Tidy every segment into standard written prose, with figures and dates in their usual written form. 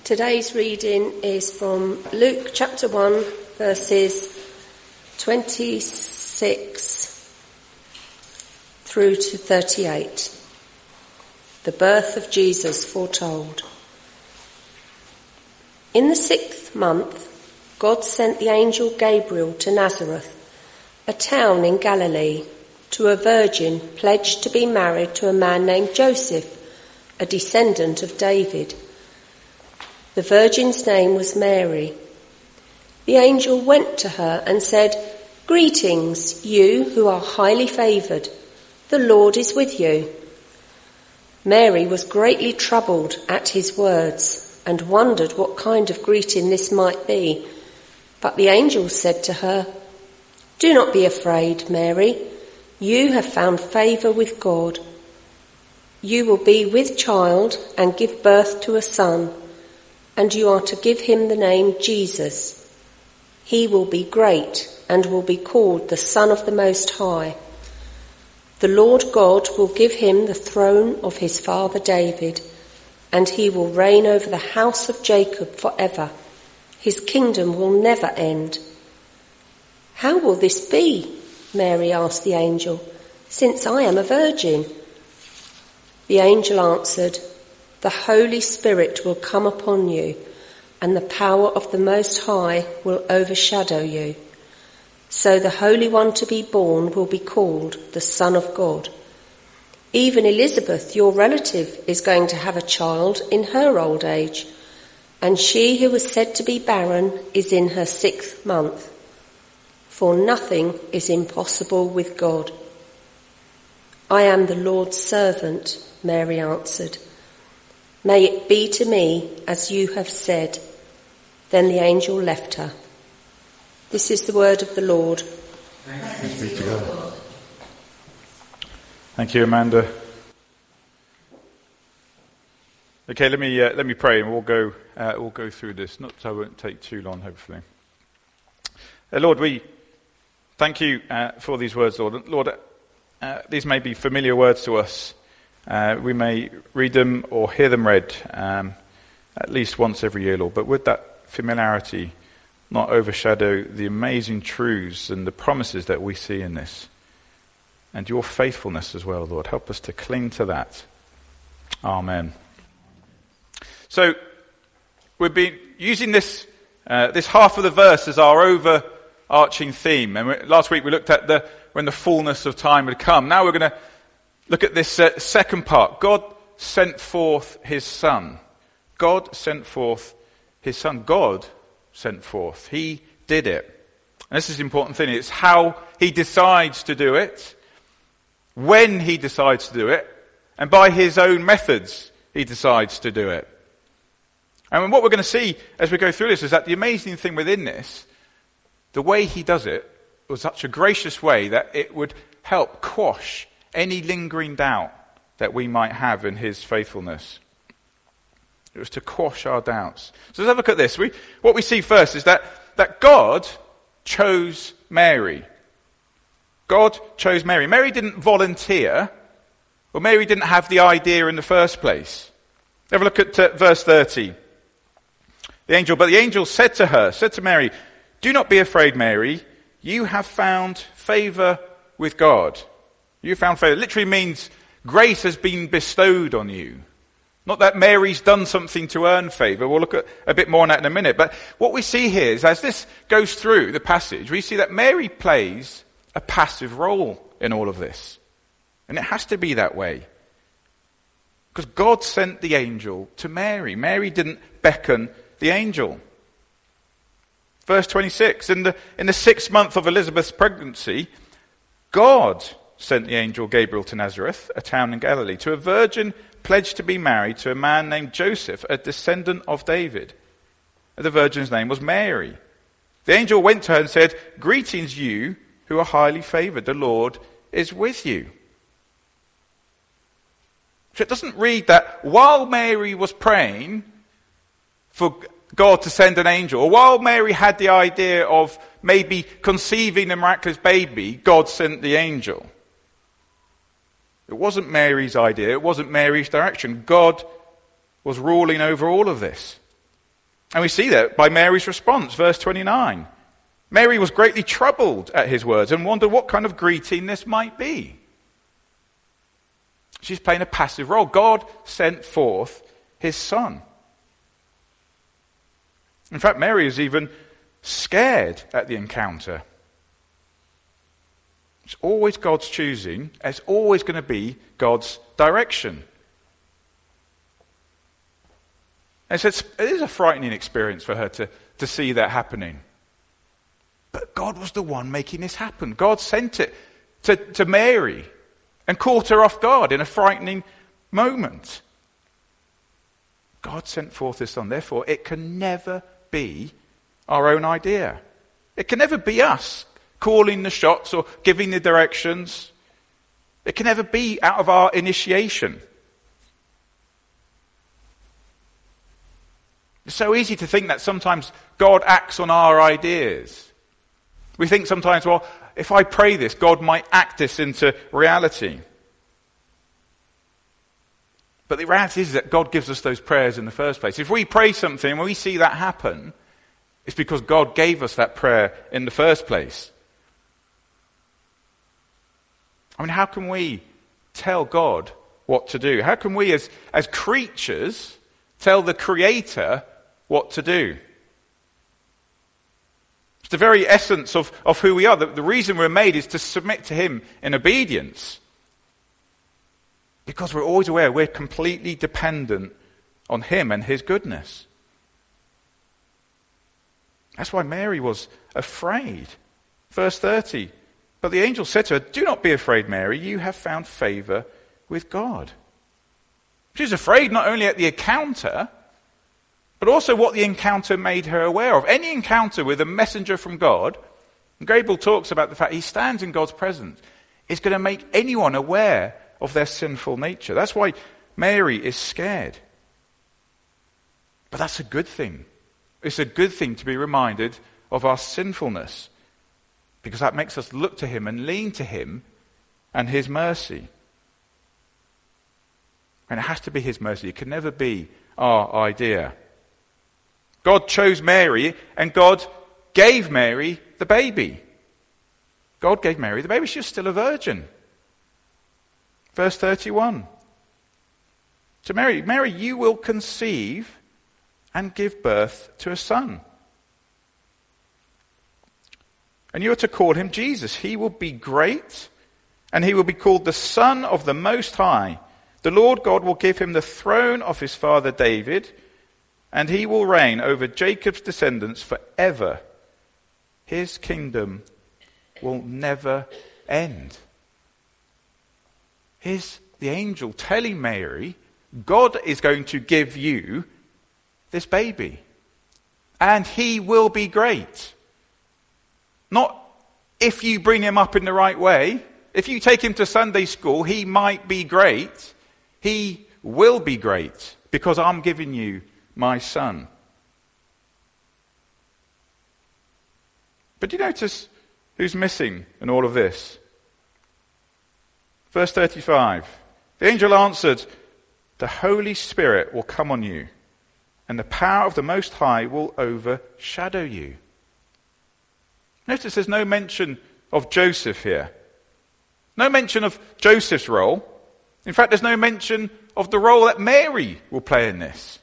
Today's reading is from Luke chapter 1, verses 26 through to 38. The birth of Jesus foretold. In the 6th month, God sent the angel Gabriel to Nazareth, a town in Galilee, to a virgin pledged to be married to a man named Joseph, a descendant of David. The virgin's name was Mary. The angel went to her and said, "Greetings, you who are highly favoured. The Lord is with you." Mary was greatly troubled at his words and wondered what kind of greeting this might be. But the angel said to her, "Do not be afraid, Mary. You have found favour with God. You will be with child and give birth to a son, and you are to give him the name Jesus. He will be great and will be called the Son of the Most High. The Lord God will give him the throne of his father David, and he will reign over the house of Jacob forever. His kingdom will never end." "How will this be?" Mary asked the angel, "since I am a virgin?" The angel answered, "The Holy Spirit will come upon you, and the power of the Most High will overshadow you. So the Holy One to be born will be called the Son of God. Even Elizabeth, your relative, is going to have a child in her old age, and she who was said to be barren is in her 6th month. For nothing is impossible with God." "I am the Lord's servant," Mary answered. "May it be to me as you have said." Then the angel left her. This is the word of the Lord. Thanks be to God. Thank you, Amanda. Okay, let me pray, and we'll go through this. I won't take too long, hopefully. Lord, we thank you for these words, Lord. Lord, these may be familiar words to us. We may read them or hear them read at least once every year, Lord. But would that familiarity not overshadow the amazing truths and the promises that we see in this? And your faithfulness as well, Lord. Help us to cling to that. Amen. So, we've been using this half of the verse as our overarching theme. And last week we looked at when the fullness of time had come. Now we're going to look at this second part. God sent forth his Son. God sent forth his Son. God sent forth. He did it. And this is the important thing. It's how he decides to do it, when he decides to do it, and by his own methods he decides to do it. And what we're going to see as we go through this is that the amazing thing within this, the way he does it was such a gracious way that it would help quash any lingering doubt that we might have in his faithfulness. It was to quash our doubts. So let's have a look at this. What we see first is that God chose Mary. God chose Mary. Mary didn't volunteer, or Mary didn't have the idea in the first place. Have a look at verse 30. But the angel said to Mary, "Do not be afraid, Mary. You have found favour with God." You found favour. It literally means grace has been bestowed on you. Not that Mary's done something to earn favour. We'll look at a bit more on that in a minute. But what we see here is, as this goes through the passage, we see that Mary plays a passive role in all of this. And it has to be that way. Because God sent the angel to Mary. Mary didn't beckon the angel. Verse 26, in the 6th month of Elizabeth's pregnancy, God sent the angel Gabriel to Nazareth, a town in Galilee, to a virgin pledged to be married to a man named Joseph, a descendant of David. The virgin's name was Mary. The angel went to her and said, "Greetings, you who are highly favoured. The Lord is with you." So it doesn't read that while Mary was praying for God to send an angel, or while Mary had the idea of maybe conceiving a miraculous baby, God sent the angel. It wasn't Mary's idea. It wasn't Mary's direction. God was ruling over all of this. And we see that by Mary's response, verse 29. Mary was greatly troubled at his words and wondered what kind of greeting this might be. She's playing a passive role. God sent forth his son. In fact, Mary is even scared at the encounter. It's always God's choosing. It's always going to be God's direction. And so it is a frightening experience for her to see that happening. But God was the one making this happen. God sent it to Mary and caught her off guard in a frightening moment. God sent forth his son. Therefore, it can never be our own idea. It can never be us calling the shots or giving the directions. It can never be out of our initiation. It's so easy to think that sometimes God acts on our ideas. We think sometimes, well, if I pray this, God might act this into reality. But the reality is that God gives us those prayers in the first place. If we pray something and we see that happen, it's because God gave us that prayer in the first place. I mean, how can we tell God what to do? How can we as creatures tell the Creator what to do? It's the very essence of who we are. The reason we're made is to submit to him in obedience. Because we're always aware we're completely dependent on him and his goodness. That's why Mary was afraid. Verse 30. But the angel said to her, "Do not be afraid, Mary. You have found favor with God." She was afraid not only at the encounter, but also what the encounter made her aware of. Any encounter with a messenger from God, and Gabriel talks about the fact he stands in God's presence, is going to make anyone aware of their sinful nature. That's why Mary is scared. But that's a good thing. It's a good thing to be reminded of our sinfulness, because that makes us look to him and lean to him and his mercy. And it has to be his mercy. It can never be our idea. God chose Mary, and God gave Mary the baby. God gave Mary the baby. She was still a virgin. Verse 31. To Mary, you will conceive and give birth to a son. And you are to call him Jesus. He will be great, and he will be called the Son of the Most High. The Lord God will give him the throne of his father David, and he will reign over Jacob's descendants forever. His kingdom will never end. Here's the angel telling Mary, God is going to give you this baby, and he will be great. Not if you bring him up in the right way. If you take him to Sunday school, he might be great. He will be great because I'm giving you my son. But do you notice who's missing in all of this? Verse 35. The angel answered, "The Holy Spirit will come on you, and the power of the Most High will overshadow you." Notice there's no mention of Joseph here. No mention of Joseph's role. In fact, there's no mention of the role that Mary will play in this.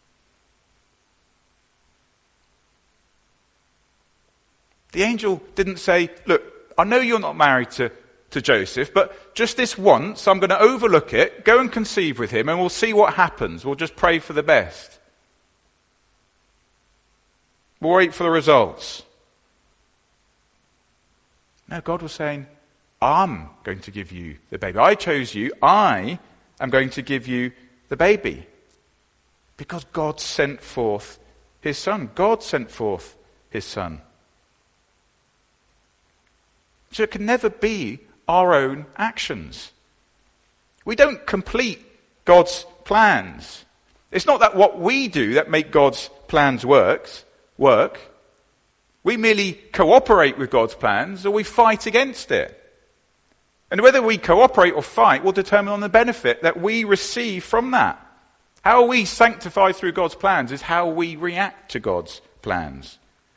The angel didn't say, look, I know you're not married to Joseph, but just this once, I'm going to overlook it, go and conceive with him, and we'll see what happens. We'll just pray for the best. We'll wait for the results. No, God was saying, I'm going to give you the baby. I chose you. I am going to give you the baby. Because God sent forth his son. God sent forth his son. So it can never be our own actions. We don't complete God's plans. It's not that what we do that make God's plans work. We merely cooperate with God's plans, or we fight against it. And whether we cooperate or fight will determine on the benefit that we receive from that. How are we sanctified through God's plans is how we react to God's plans.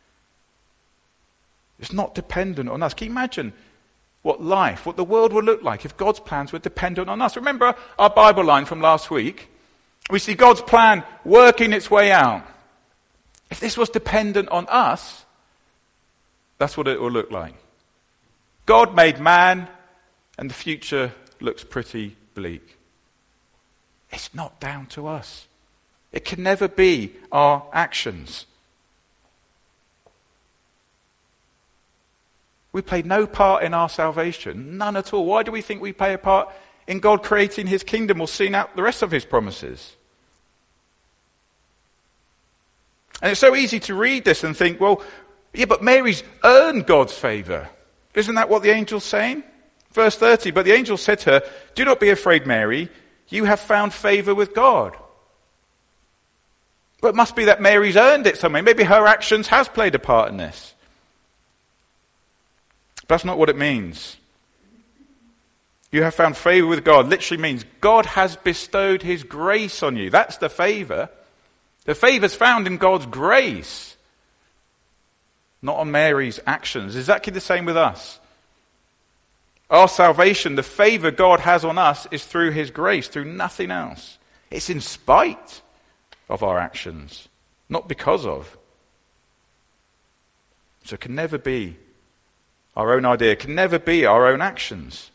It's not dependent on us. Can you imagine what the world would look like if God's plans were dependent on us? Remember our Bible line from last week? We see God's plan working its way out. If this was dependent on us, that's what it will look like. God made man, and the future looks pretty bleak. It's not down to us. It can never be our actions. We played no part in our salvation, none at all. Why do we think we play a part in God creating his kingdom or seeing out the rest of his promises? And it's so easy to read this and think, well, yeah, but Mary's earned God's favour. Isn't that what the angel's saying? Verse 30, but the angel said to her, do not be afraid, Mary, you have found favour with God. But it must be that Mary's earned it somewhere. Maybe her actions has played a part in this. But that's not what it means. You have found favour with God literally means God has bestowed his grace on you. That's the favour. The favour's found in God's grace, not on Mary's actions. Exactly the same with us. Our salvation, the favour God has on us is through his grace, through nothing else. It's in spite of our actions, not because of. So it can never be our own idea, it can never be our own actions.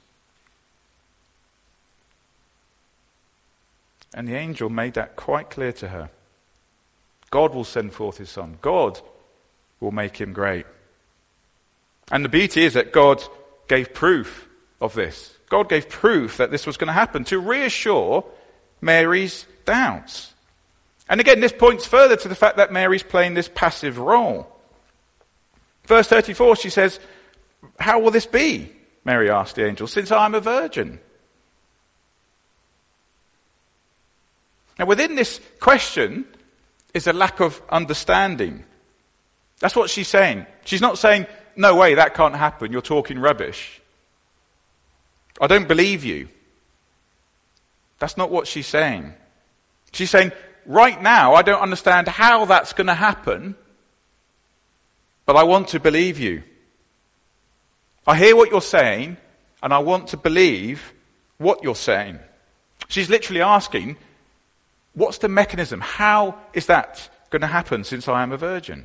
And the angel made that quite clear to her. God will send forth his son. God will make him great. And the beauty is that God gave proof of this. God gave proof that this was going to happen to reassure Mary's doubts. And again, this points further to the fact that Mary's playing this passive role. Verse 34, she says, how will this be? Mary asked the angel, since I am a virgin. Now within this question is a lack of understanding. That's what she's saying. She's not saying, no way, that can't happen, you're talking rubbish. I don't believe you. That's not what she's saying. She's saying, right now, I don't understand how that's going to happen, but I want to believe you. I hear what you're saying, and I want to believe what you're saying. She's literally asking, what's the mechanism? How is that going to happen since I am a virgin?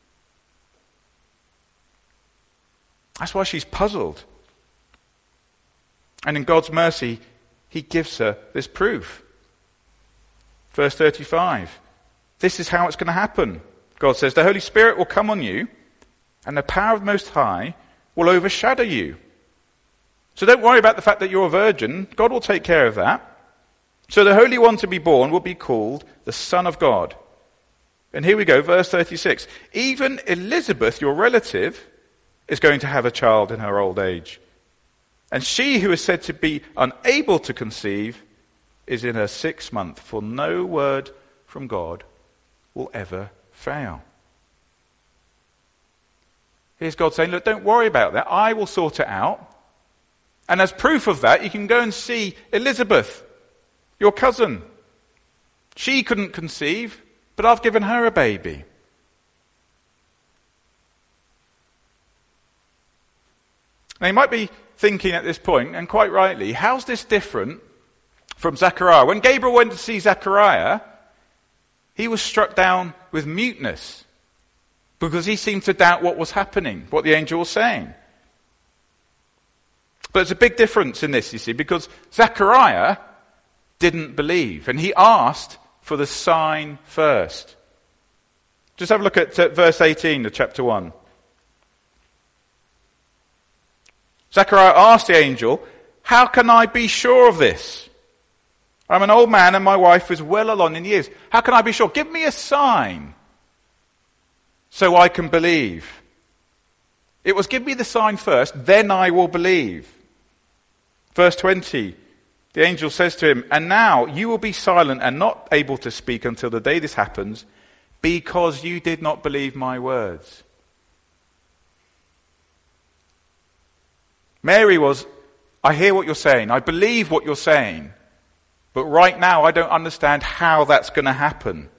That's why she's puzzled. And in God's mercy, he gives her this proof. Verse 35. This is how it's going to happen. God says, the Holy Spirit will come on you, and the power of the Most High will overshadow you. So don't worry about the fact that you're a virgin. God will take care of that. So the Holy One to be born will be called the Son of God. And here we go, verse 36. Even Elizabeth, your relative, is going to have a child in her old age. And she who is said to be unable to conceive is in her 6th month, for no word from God will ever fail. Here's God saying, look, don't worry about that. I will sort it out. And as proof of that, you can go and see Elizabeth, your cousin. She couldn't conceive, but I've given her a baby. Now you might be thinking at this point, and quite rightly, how's this different from Zechariah? When Gabriel went to see Zechariah, he was struck down with muteness because he seemed to doubt what was happening, what the angel was saying. But there's a big difference in this, you see, because Zechariah didn't believe, and he asked for the sign first. Just have a look at verse 18 of chapter 1. Zechariah asked the angel, how can I be sure of this? I'm an old man and my wife is well along in years. How can I be sure? Give me a sign so I can believe. It was give me the sign first, then I will believe. Verse 20, the angel says to him, and now you will be silent and not able to speak until the day this happens, because you did not believe my words. Mary was, I hear what you're saying, I believe what you're saying, But right now, I don't understand how that's going to happen.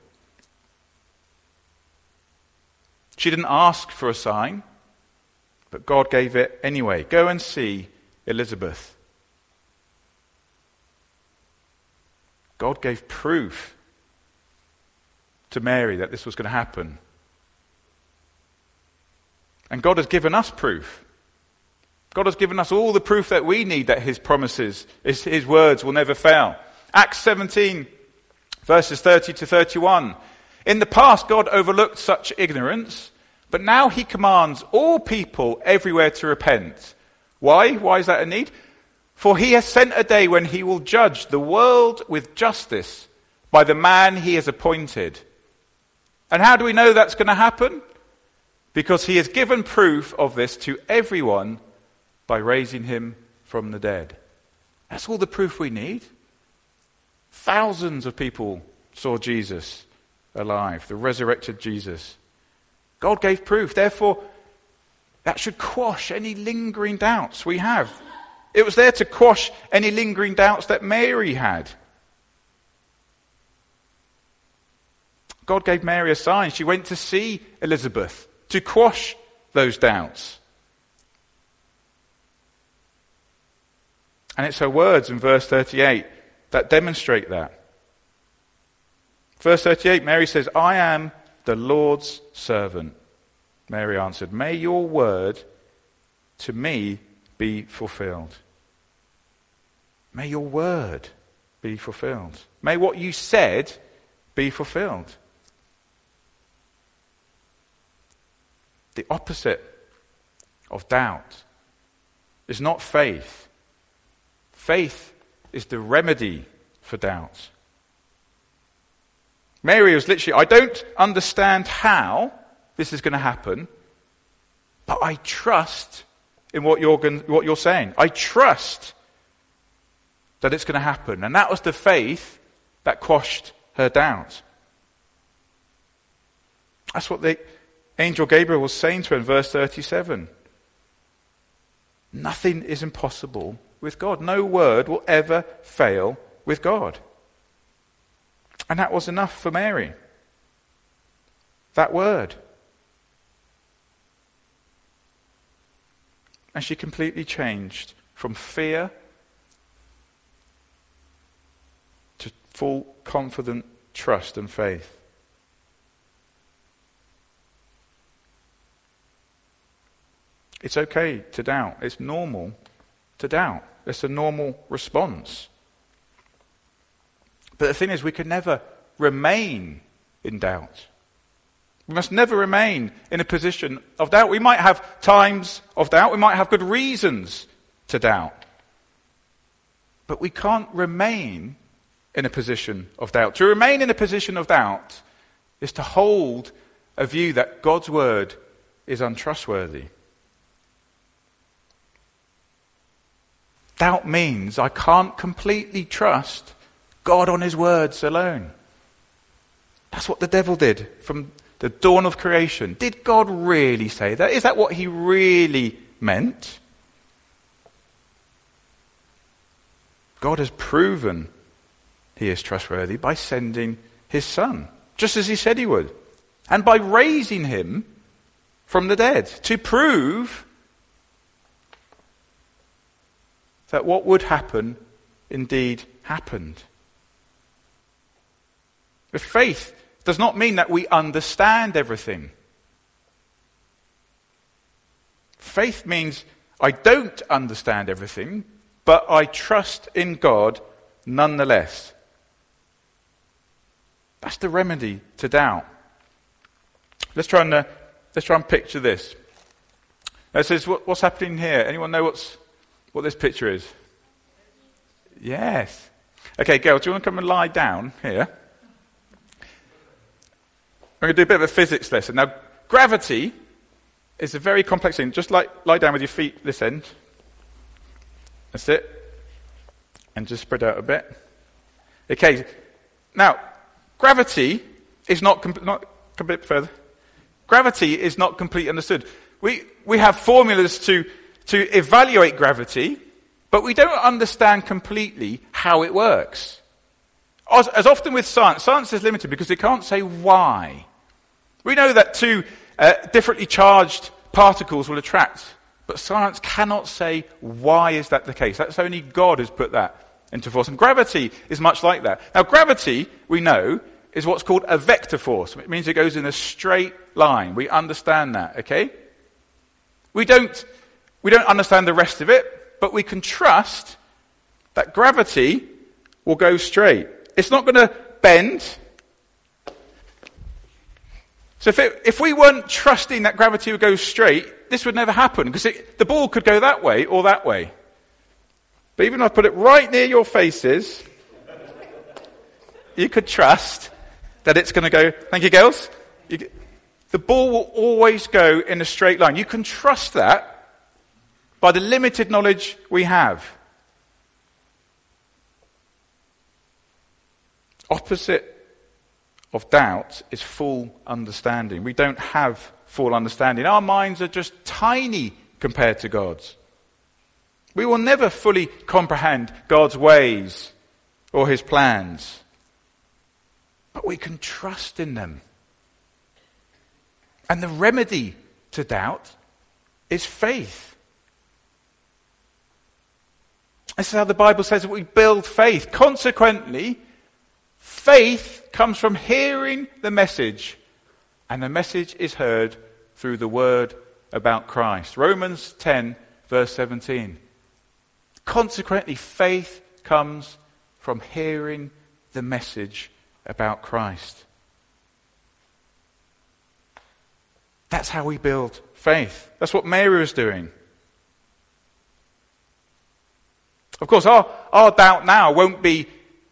She didn't ask for a sign, but God gave it anyway. Go and see Elizabeth. God gave proof to Mary that this was going to happen. And God has given us proof. God has given us all the proof that we need that his promises, his words will never fail. Acts 17, verses 30 to 31. In the past, God overlooked such ignorance, but now he commands all people everywhere to repent. Why? Why is that a need? For he has sent a day when he will judge the world with justice by the man he has appointed. And how do we know that's going to happen? Because he has given proof of this to everyone by raising him from the dead. That's all the proof we need. Thousands of people saw Jesus alive, the resurrected Jesus. God gave proof. Therefore, that should quash any lingering doubts we have. It was there to quash any lingering doubts that Mary had. God gave Mary a sign. She went to see Elizabeth to quash those doubts. And it's her words in verse 38 that demonstrate that. Verse 38, Mary says, I am the Lord's servant. Mary answered, may your word to me be fulfilled. May your word be fulfilled. May what you said be fulfilled. The opposite of doubt is not faith. Faith is the remedy for doubt. Mary was literally, I don't understand how this is going to happen, but I trust in what you're saying. I trust that it's going to happen. And that was the faith that quashed her doubt. That's what the angel Gabriel was saying to her in verse 37. Nothing is impossible with God. No word will ever fail with God. And that was enough for Mary. That word. And she completely changed from fear to full confident trust and faith. It's okay to doubt. It's normal to doubt. It's a normal response. But the thing is, we can never remain in doubt. We must never remain in a position of doubt. We might have times of doubt. We might have good reasons to doubt. But we can't remain in a position of doubt. To remain in a position of doubt is to hold a view that God's word is untrustworthy. Doubt means I can't completely trust God on his words alone. That's what the devil did from the dawn of creation. Did God really say that? Is that what he really meant? God has proven he is trustworthy by sending his son, just as he said he would, and by raising him from the dead to prove that what would happen indeed happened. But faith does not mean that we understand everything. Faith means I don't understand everything, but I trust in God nonetheless. That's the remedy to doubt. Let's try and picture this. Now it says, what's happening here? Anyone know what this picture is? Yes. Okay, Gail, do you want to come and lie down here? We're going to do a bit of a physics lesson. Now, gravity is a very complex thing. Just lie down with your feet this end. That's it. And just spread out a bit. Okay. Now, gravity is not a bit further. Gravity is not completely understood. We have formulas to evaluate gravity, but we don't understand completely how it works. As often with science, science is limited because it can't say why. We know that two differently charged particles will attract, but science cannot say why is that the case. That's only God has put that into force. And gravity is much like that. Now gravity, we know, is what's called a vector force. It means it goes in a straight line. We understand that, okay? We don't understand the rest of it, but we can trust that gravity will go straight. It's not going to bend. So if we weren't trusting that gravity would go straight, this would never happen, because the ball could go that way or that way. But even if I put it right near your faces, you could trust that it's going to go, thank you girls, the ball will always go in a straight line. You can trust that by the limited knowledge we have. Opposite of doubt is full understanding. We don't have full understanding. Our minds are just tiny compared to God's. We will never fully comprehend God's ways or his plans. But we can trust in them. And the remedy to doubt is faith. This is how the Bible says that we build faith. Consequently, faith comes from hearing the message, and the message is heard through the word about Christ. Romans 10, verse 17. Consequently, faith comes from hearing the message about Christ. That's how we build faith. That's what Mary was doing. Of course, our doubt now won't be,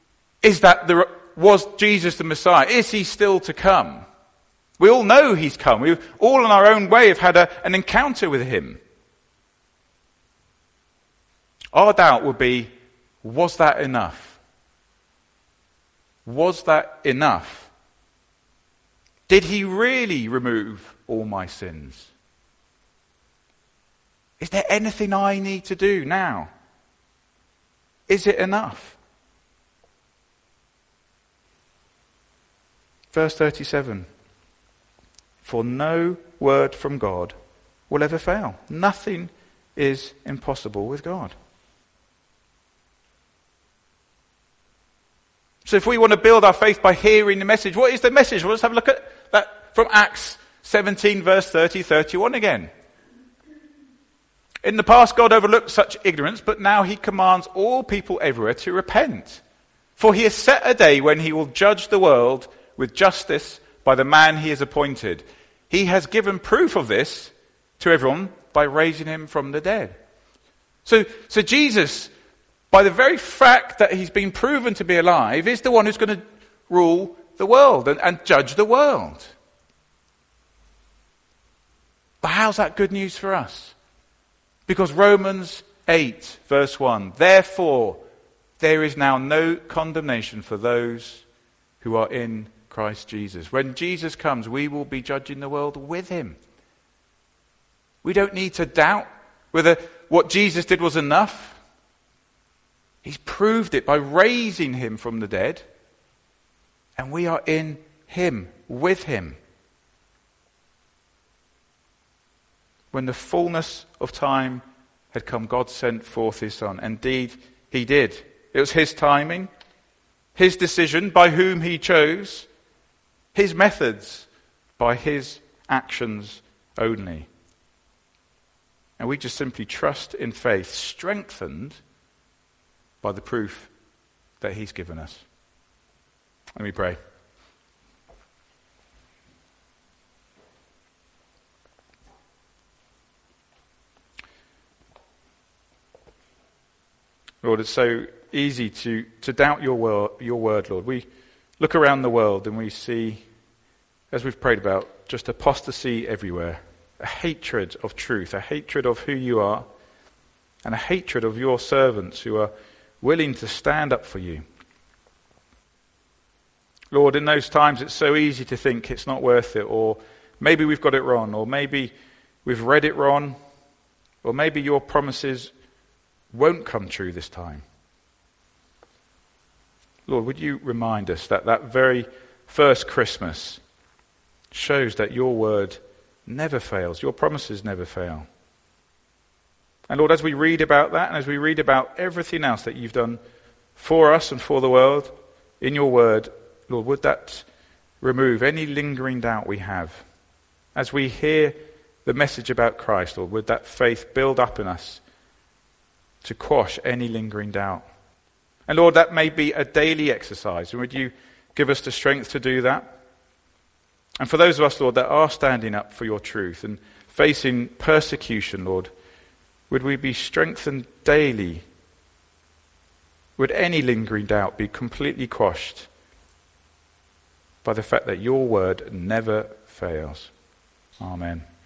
was Jesus the Messiah? Is he still to come? We all know he's come. We all in our own way have had an encounter with him. Our doubt would be, was that enough? Was that enough? Did he really remove all my sins? Is there anything I need to do now? Is it enough? Verse 37. For no word from God will ever fail. Nothing is impossible with God. So if we want to build our faith by hearing the message, what is the message? Well, let's have a look at that from Acts 17, verse 30, 31 again. In the past, God overlooked such ignorance, but now he commands all people everywhere to repent. For he has set a day when he will judge the world with justice by the man he has appointed. He has given proof of this to everyone by raising him from the dead. So Jesus, by the very fact that he's been proven to be alive, is the one who's going to rule the world and judge the world. But how's that good news for us? Because Romans 8, verse 1, therefore there is now no condemnation for those who are in Christ Jesus. When Jesus comes, we will be judging the world with him. We don't need to doubt whether what Jesus did was enough. He's proved it by raising him from the dead. And we are in him, with him. When the fullness of time had come, God sent forth his Son. Indeed, he did. It was his timing, his decision by whom he chose, his methods by his actions only. And we just simply trust in faith, strengthened by the proof that he's given us. Let me pray. Lord, it's so easy to doubt your word, Lord. We look around the world and we see, as we've prayed about, just apostasy everywhere. A hatred of truth, a hatred of who you are, and a hatred of your servants who are willing to stand up for you. Lord, in those times it's so easy to think it's not worth it, or maybe we've got it wrong, or maybe we've read it wrong, or maybe your promises won't come true this time. Lord, would you remind us that that very first Christmas shows that your word never fails, your promises never fail. And Lord, as we read about that, and as we read about everything else that you've done for us and for the world in your word, Lord, would that remove any lingering doubt we have? As we hear the message about Christ, Lord, would that faith build up in us to quash any lingering doubt? And Lord, that may be a daily exercise, and would you give us the strength to do that? And for those of us, Lord, that are standing up for your truth and facing persecution, Lord, would we be strengthened daily? Would any lingering doubt be completely quashed by the fact that your word never fails? Amen.